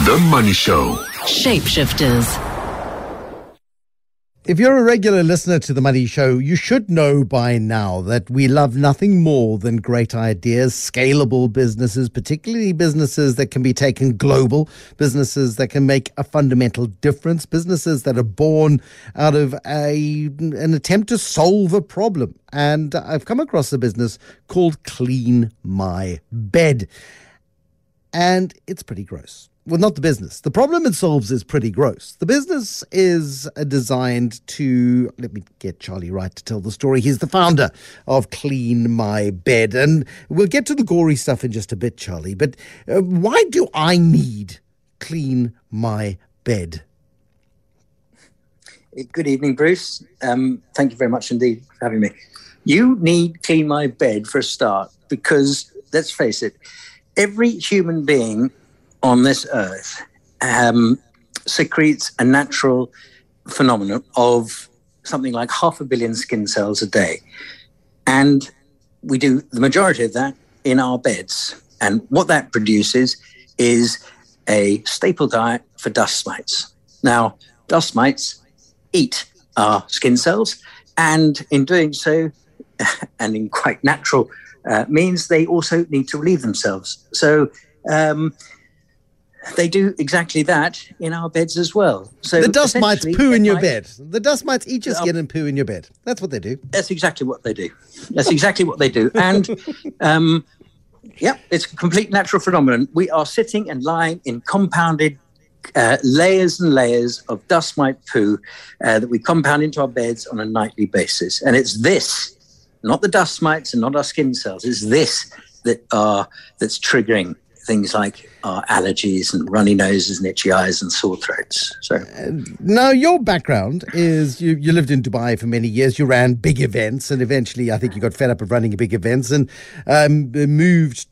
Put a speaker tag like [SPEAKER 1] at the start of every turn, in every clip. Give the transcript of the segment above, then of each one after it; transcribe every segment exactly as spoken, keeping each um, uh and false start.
[SPEAKER 1] The Money Show.
[SPEAKER 2] Shapeshifters.
[SPEAKER 3] If you're a regular listener to The Money Show, you should know by now that we love nothing more than great ideas, scalable businesses, particularly businesses that can be taken global, businesses that can make a fundamental difference, businesses that are born out of a, an attempt to solve a problem. And I've come across a business called Clean My Bed. And it's pretty gross. Well, not the business. The problem it solves is pretty gross. The business is uh, designed to, let me get Charlie right to tell the story. He's the founder of Clean My Bed. And we'll get to the gory stuff in just a bit, Charlie. But uh, why do I need Clean My Bed?
[SPEAKER 4] Good evening, Bruce. Um, thank you very much indeed for having me. You need Clean My Bed for a start because, let's face it, every human being on this earth um, secretes a natural phenomenon of something like half a billion skin cells a day. And we do the majority of that in our beds. And what that produces is a staple diet for dust mites. Now, dust mites eat our skin cells, and in doing so, and in quite natural uh, means, they also need to relieve themselves. So um, they do exactly that in our beds as well. So
[SPEAKER 3] the dust mites poo in your
[SPEAKER 4] might,
[SPEAKER 3] bed. The dust mites eat your skin and poo in your bed. That's what they do.
[SPEAKER 4] That's exactly what they do. That's exactly what they do. And, um, yeah, it's a complete natural phenomenon. We are sitting and lying in compounded uh, layers and layers of dust mite poo uh, that we compound into our beds on a nightly basis. And it's this, not the dust mites and not our skin cells, it's this that are that's triggering things like our allergies and runny noses and itchy eyes and sore throats. So
[SPEAKER 3] uh, now your background is you, you lived in Dubai for many years. You ran big events, and eventually I think you got fed up of running big events and um, moved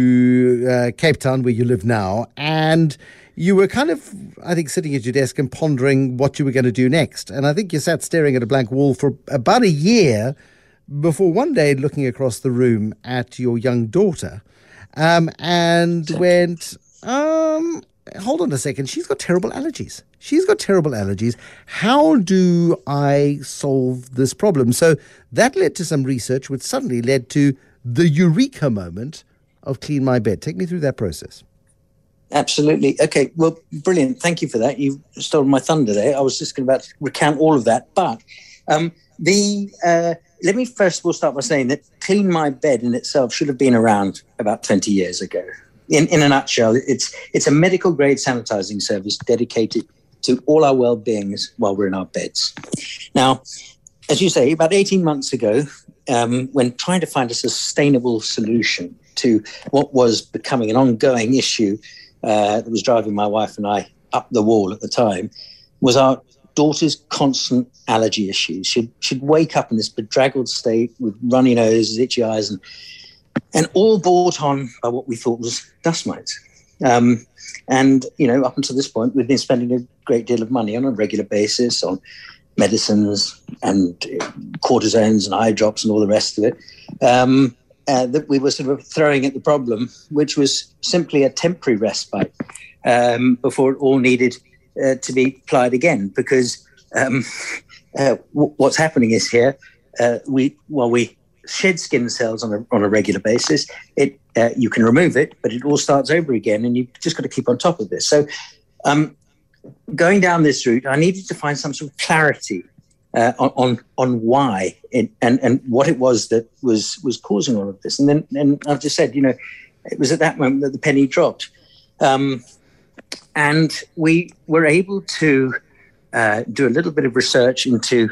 [SPEAKER 3] to uh, Cape Town, where you live now. And you were kind of, I think, sitting at your desk and pondering what you were going to do next. And I think you sat staring at a blank wall for about a year before one day looking across the room at your young daughter. Um, and went, um, hold on a second, she's got terrible allergies. She's got terrible allergies. How do I solve this problem? So that led to some research, which suddenly led to the eureka moment of Clean My Bed. Take me through that process.
[SPEAKER 4] Absolutely. Okay, well, brilliant. Thank you for that. You've stolen my thunder there. I was just going to recount all of that. But um, the... Uh, Let me first of all start by saying that Clean My Bed in itself should have been around about twenty years ago. In, in a nutshell, it's it's a medical grade sanitizing service dedicated to all our well-beings while we're in our beds. Now, as you say, about eighteen months ago, um, when trying to find a sustainable solution to what was becoming an ongoing issue uh, that was driving my wife and I up the wall at the time, was our daughter's constant allergy issues. She'd, she'd wake up in this bedraggled state with runny noses, itchy eyes, and and all brought on by what we thought was dust mites. Um, and, you know, up until this point, we've been spending a great deal of money on a regular basis on medicines and cortisones and eye drops and all the rest of it, um, uh, that we were sort of throwing at the problem, which was simply a temporary respite um, before it all needed Uh, to be applied again, because um, uh, w- what's happening is here uh, we while we shed skin cells on a on a regular basis, it uh, you can remove it, but it all starts over again, and you've just got to keep on top of this. So, um, going down this route, I needed to find some sort of clarity uh, on, on on why it, and and what it was that was was causing all of this. And then, and I've just said, you know, it was at that moment that the penny dropped. Um, And we were able to uh, do a little bit of research into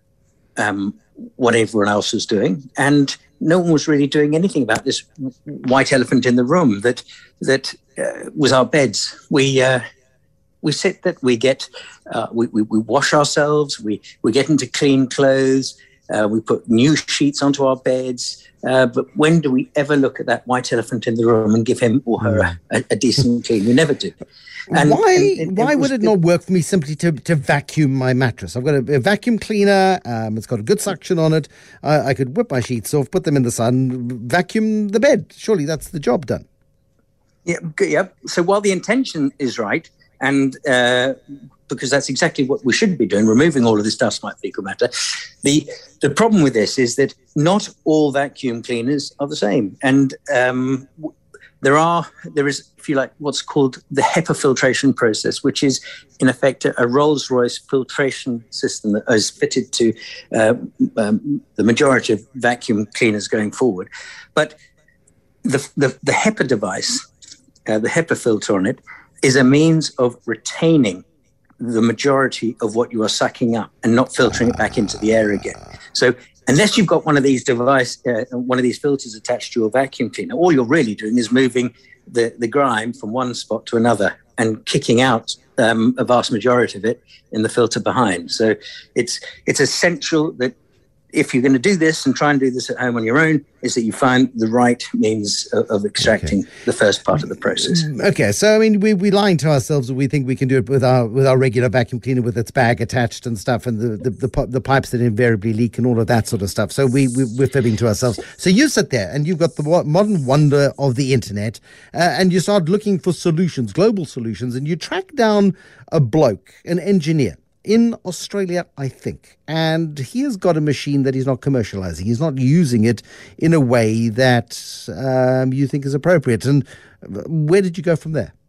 [SPEAKER 4] um, what everyone else was doing, and no one was really doing anything about this white elephant in the room that that uh, was our beds. We uh, we sit that we get uh, we, we we wash ourselves, we we get into clean clothes, uh, we put new sheets onto our beds. Uh, but when do we ever look at that white elephant in the room and give him or her a, a decent clean? We never do.
[SPEAKER 3] And, why and, and why it would it not work for me simply to, to vacuum my mattress? I've got a, a vacuum cleaner. Um, it's got a good suction on it. I, I could whip my sheets off, put them in the sun, vacuum the bed. Surely that's the job done.
[SPEAKER 4] Yeah, yeah. So while the intention is right, and uh, because that's exactly what we should be doing, removing all of this dust mite fecal matter, the the problem with this is that not all vacuum cleaners are the same, and um, there are there is, if you like, what's called the HEPA filtration process, which is in effect a Rolls-Royce filtration system that is fitted to uh, um, the majority of vacuum cleaners going forward, but the the, the HEPA device. Uh, the HEPA filter on it is a means of retaining the majority of what you are sucking up and not filtering it back into the air again. So unless you've got one of these device, uh, one of these filters attached to your vacuum cleaner, all you're really doing is moving the, the grime from one spot to another and kicking out um, a vast majority of it in the filter behind. So it's it's essential that if you're going to do this and try and do this at home on your own, is that you find the right means of, of extracting okay. the first part of the process.
[SPEAKER 3] Okay, so I mean, we we lying to ourselves that we think we can do it with our with our regular vacuum cleaner with its bag attached and stuff, and the the, the, the pipes that invariably leak and all of that sort of stuff. So we, we we're fibbing to ourselves. So you sit there and you've got the modern wonder of the internet, uh, and you start looking for solutions, global solutions, and you track down a bloke, an engineer, in Australia, I think. And he has got a machine that he's not commercializing. He's not using it in a way that um, you think is appropriate. And where did you go from there?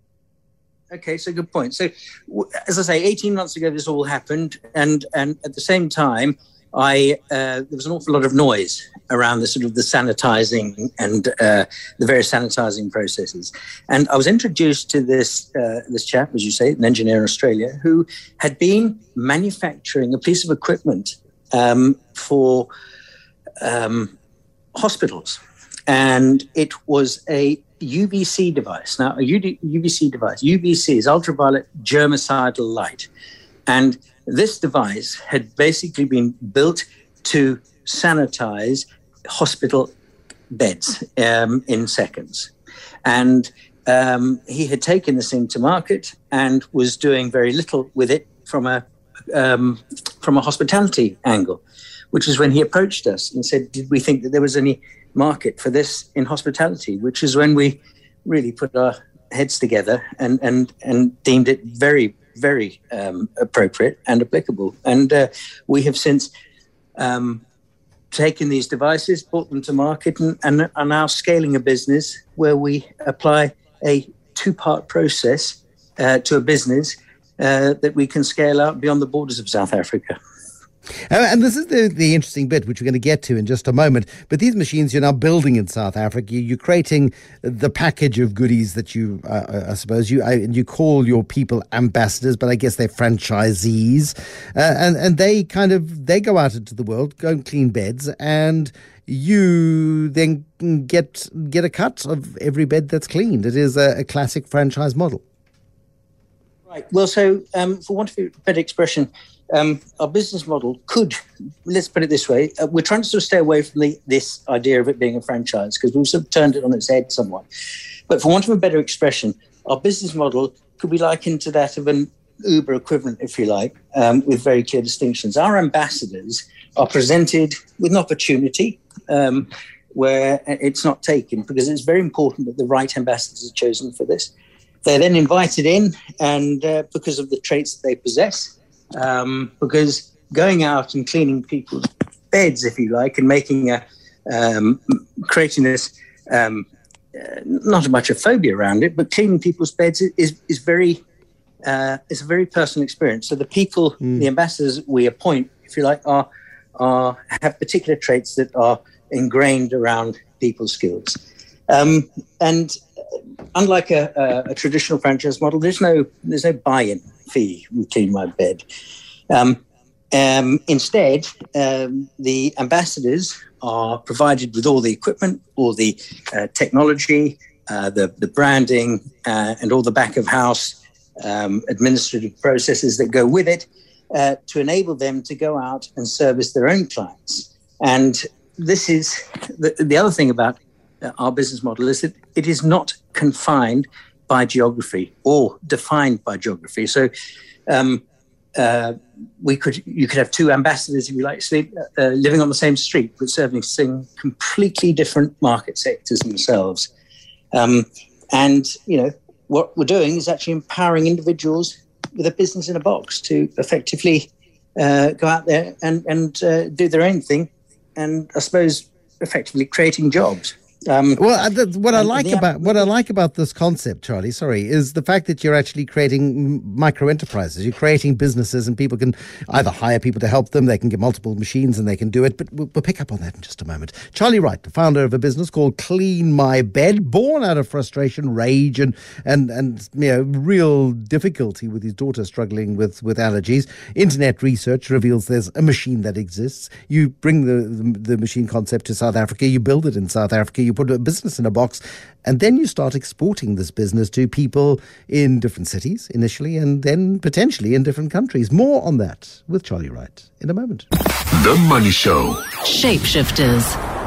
[SPEAKER 4] Okay, so good point. So, as I say, eighteen months ago, this all happened. And, and at the same time, I uh, there was an awful lot of noise around the sort of the sanitizing and uh, the various sanitizing processes. And I was introduced to this uh, this chap, as you say, an engineer in Australia, who had been manufacturing a piece of equipment um, for um, hospitals. And it was a U V C device. Now, a U V C device, U V C is ultraviolet germicidal light. And this device had basically been built to sanitize hospital beds um, in seconds. And um, he had taken this into market and was doing very little with it from a um, from a hospitality angle, which is when he approached us and said, did we think that there was any market for this in hospitality? Which is when we really put our heads together and, and, and deemed it very, very um, appropriate and applicable. And uh, we have since um, taken these devices, brought them to market, and, and are now scaling a business where we apply a two-part process uh, to a business uh, that we can scale out beyond the borders of South Africa.
[SPEAKER 3] Uh, and this is the, the interesting bit, which we're going to get to in just a moment. But these machines you're now building in South Africa, you're creating the package of goodies that you, uh, I suppose, you I, you call your people ambassadors, but I guess they're franchisees. Uh, and, and they kind of, they go out into the world, go and clean beds, and you then get get a cut of every bed that's cleaned. It is a, a classic franchise model.
[SPEAKER 4] Right. Well, so um, for want of a better expression, Um, our business model could, let's put it this way, uh, we're trying to sort of stay away from the, this idea of it being a franchise because we've sort of turned it on its head somewhat. But for want of a better expression, our business model could be likened to that of an Uber equivalent, if you like, um, with very clear distinctions. Our ambassadors are presented with an opportunity um, where it's not taken because it's very important that the right ambassadors are chosen for this. They're then invited in and uh, because of the traits that they possess, Um, because going out and cleaning people's beds, if you like, and making a, um, creating this, um, uh, not much a phobia around it, but cleaning people's beds is is very, uh, is a very personal experience. So the people, mm. the ambassadors we appoint, if you like, are are have particular traits that are ingrained around people's skills. Um, and unlike a, a, a traditional franchise model, there's no there's no buy-in fee. You clean my bed. Um, um, instead, um, the ambassadors are provided with all the equipment, all the uh, technology, uh, the the branding, uh, and all the back of house um, administrative processes that go with it uh, to enable them to go out and service their own clients. And this is the, the other thing about our business model is that it is not confined by geography or defined by geography. So um, uh, we could you could have two ambassadors, if you like, sleep, uh, living on the same street, but serving completely different market sectors themselves. Um, and, you know, what we're doing is actually empowering individuals with a business in a box to effectively uh, go out there and, and uh, do their own thing, and I suppose effectively creating jobs. Um,
[SPEAKER 3] well, uh, th- what I like
[SPEAKER 4] the,
[SPEAKER 3] about what I like about this concept, Charlie, sorry, is the fact that you're actually creating micro enterprises. You're creating businesses, and people can either hire people to help them, they can get multiple machines, and they can do it. But we'll, we'll pick up on that in just a moment. Charlie Wright, the founder of a business called Clean My Bed, born out of frustration, rage, and and and you know real difficulty with his daughter struggling with with allergies. Internet research reveals there's a machine that exists. You bring the the, the machine concept to South Africa. You build it in South Africa. You put a business in a box, and then you start exporting this business to people in different cities initially, and then potentially in different countries. More on that with Charlie Wright in a moment.
[SPEAKER 1] The Money Show.
[SPEAKER 2] Shapeshifters.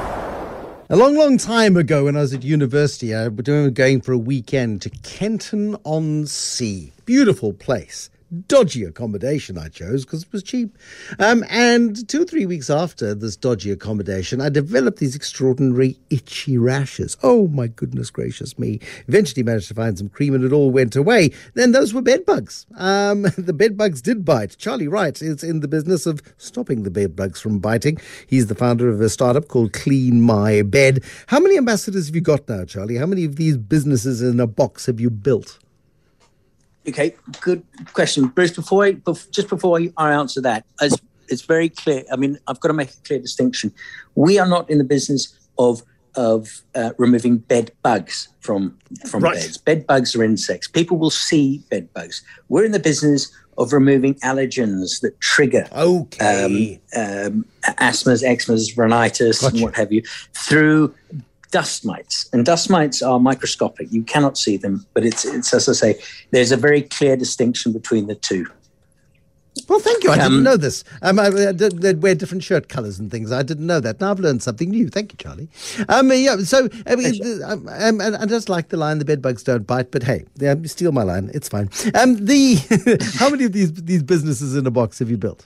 [SPEAKER 3] A long, long time ago when I was at university, I was going for a weekend to Kenton-on-Sea. Beautiful place. Dodgy accommodation I chose because it was cheap. Um, and two or three weeks after this dodgy accommodation, I developed these extraordinary itchy rashes. Oh, my goodness gracious me. Eventually managed to find some cream and it all went away. Then those were bed bugs. Um, the bed bugs did bite. Charlie Wright is in the business of stopping the bed bugs from biting. He's the founder of a startup called Clean My Bed. How many ambassadors have you got now, Charlie? How many of these businesses in a box have you built?
[SPEAKER 4] Okay, good question, Bruce. Before I, bef- just before I, I answer that, as it's very clear. I mean, I've got to make a clear distinction. We are not in the business of of uh, removing bed bugs from from
[SPEAKER 3] right.
[SPEAKER 4] beds. Bed bugs are insects. People will see bed bugs. We're in the business of removing allergens that trigger
[SPEAKER 3] okay.
[SPEAKER 4] um, um, asthmas, eczemas, rhinitis,
[SPEAKER 3] Gotcha.
[SPEAKER 4] and what have you through dust mites. And dust mites are microscopic. You cannot see them, but it's, it's as I say, there's a very clear distinction between the two.
[SPEAKER 3] Well, thank you. I
[SPEAKER 4] Um,
[SPEAKER 3] didn't know this. Um, I, I did, they'd wear different shirt colours and things. I didn't know that. Now I've learned something new. Thank you, Charlie. Um, yeah. So I mean, um, um, I just like the line: "The bed bugs don't bite." But hey, yeah, steal my line. It's fine. Um, the how many of these these businesses in a box have you built?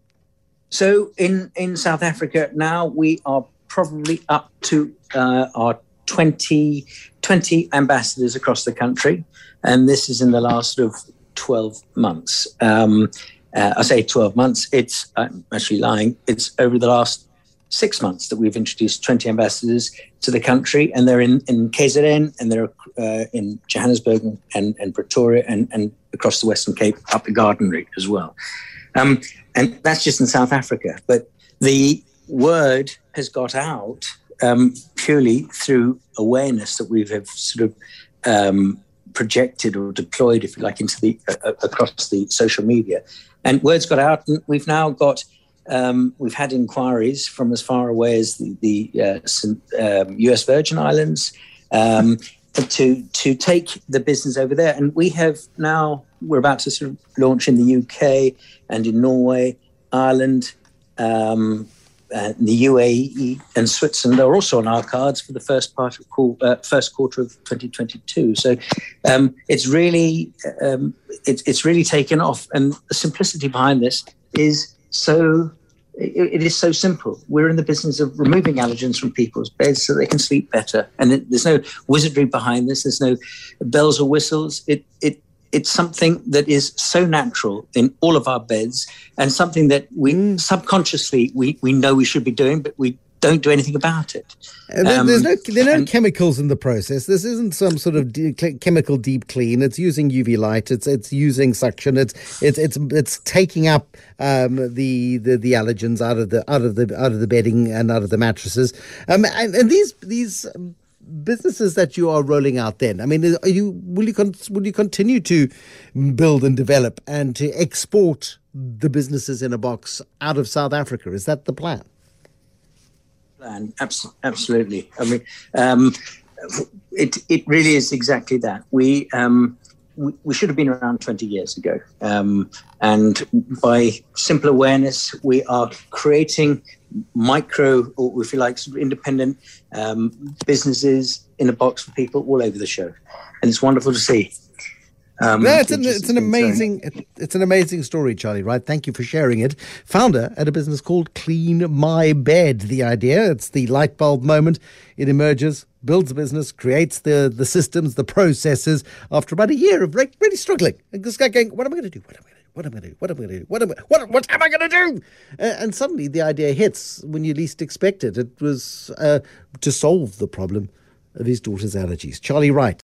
[SPEAKER 4] So in in South Africa now we are probably up to uh, our twenty, twenty ambassadors across the country, and this is in the last sort of twelve months. Um, uh, I say twelve months. It's I'm actually lying. It's over the last six months that we've introduced twenty ambassadors to the country, and they're in, in K Z N, and they're uh, in Johannesburg and, and Pretoria, and, and across the Western Cape, up the Garden Route as well. Um, and that's just in South Africa. But the word has got out um, purely through awareness that we have sort of um, projected or deployed, if you like, into the uh, across the social media. And word's got out, and we've now got um, we've had inquiries from as far away as the, the uh, um, U S Virgin Islands um, to to take the business over there. And we have now we're about to sort of launch in the U K and in Norway, Ireland. Um, Uh, the U A E and Switzerland are also on our cards for the first part of uh, first quarter of twenty twenty-two. So um, it's really um, it's it's really taken off, and the simplicity behind this is so it, it is so simple. We're in the business of removing allergens from people's beds so they can sleep better, and it, there's no wizardry behind this. There's no bells or whistles. It it. It's something that is so natural in all of our beds, and something that we mm. subconsciously we, we know we should be doing, but we don't do anything about it.
[SPEAKER 3] Uh, there,
[SPEAKER 4] um,
[SPEAKER 3] there's no there are no
[SPEAKER 4] and,
[SPEAKER 3] chemicals in the process. This isn't some sort of de- chemical deep clean. It's using U V light. It's it's using suction. It's it's it's it's taking up um, the, the the allergens out of the out of the out of the bedding and out of the mattresses. Um, and, and these these. Um, businesses that you are rolling out then, I mean, are you will you con- will you continue to build and develop and to export the businesses in a box out of South Africa? Is that the plan?
[SPEAKER 4] Plan, Abs- absolutely. I mean, um, it it really is exactly that. We um, we, we should have been around twenty years ago, um, and by simple awareness, we are creating micro, or if you like, sort of independent um, businesses in a box for people all over the show, and it's wonderful to see. Um,
[SPEAKER 3] No, it's
[SPEAKER 4] it
[SPEAKER 3] an,
[SPEAKER 4] just
[SPEAKER 3] it's an
[SPEAKER 4] has been so-
[SPEAKER 3] amazing it, it's an amazing story, Charlie. Right? Thank you for sharing it. Founder at a business called Clean My Bed. The idea, it's the light bulb moment. It emerges, builds a business, creates the the systems, the processes. After about a year of like really struggling, and this guy going, "What am I going to do? What am I going to do? What am I going to do? What am I going to do? What am I, what, what am I going to do?" Uh, and suddenly the idea hits when you least expect it. It was uh, to solve the problem of his daughter's allergies. Charlie Wright.